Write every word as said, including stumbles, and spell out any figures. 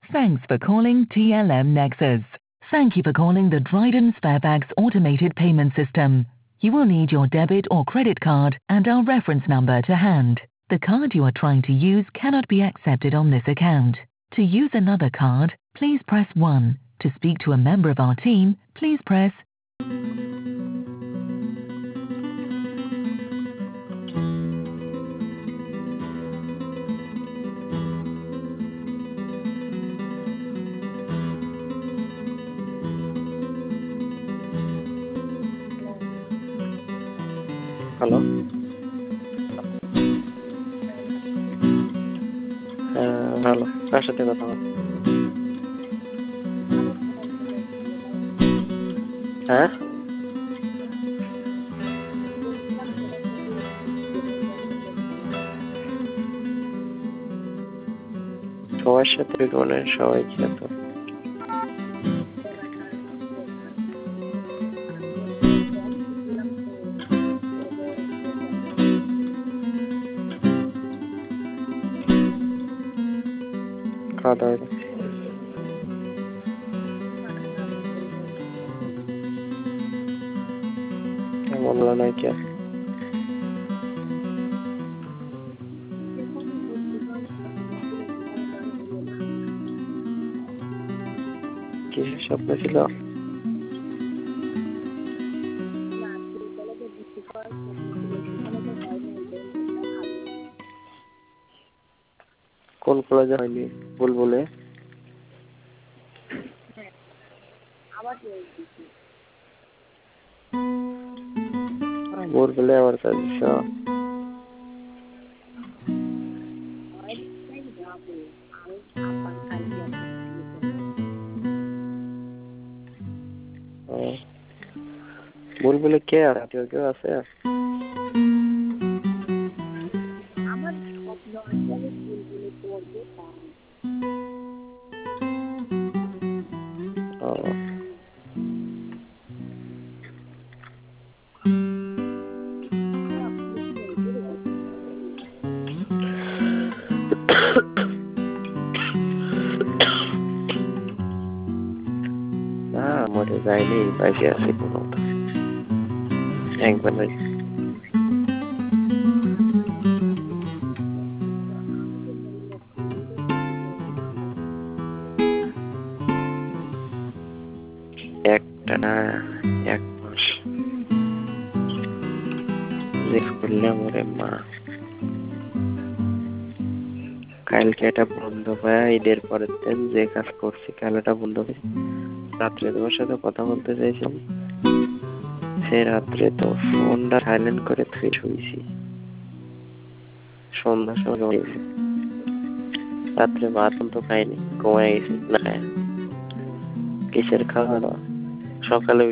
Thanks for calling T L M Nexus. Thank you for calling the Dryden Sparebags automated payment system. You will need your debit or credit card and our reference number to hand. The card you are trying to use cannot be accepted on this account. To use another card, please press one. To speak to a member of our team, please press hello, হ্যাঁ ভালো। কার সাথে কথা বল? হ্যাঁ, সবার সাথে মানে সবাই খেত। খাওয়া দাওয়া হলো? কেমন হলো না কি? কিসের স্বপ্ন ছিল? কোন কলেজে হয়নি? বুলবুলে? বুলবুলে আবার চাইছ? বুলবুলে কে আর কেউ কেউ আছে? ও, না মরে যায়নি, বাইরে আছে কোনো একবার নাই। একটা না, এক মাস যে করলে মরে মা। কালকে এটা বন্ধ পায়, ঈদের পরের দিন যে কাজ করছি কাল এটা বন্ধ হয়েছে। রাত্রে তোমার সাথে কথা বলতে চাইছিলাম, সে রাত্রে তো ফোনটা সাইলেন্ট করে থুয়ে শুয়েছি। সন্ধ্যার সময় ঘুমিয়েছি। রাত্রে ভাত তো খাইনি, ঘুমাই গেছি না খায়। কিসের খাওয়া দাওয়া? সকালে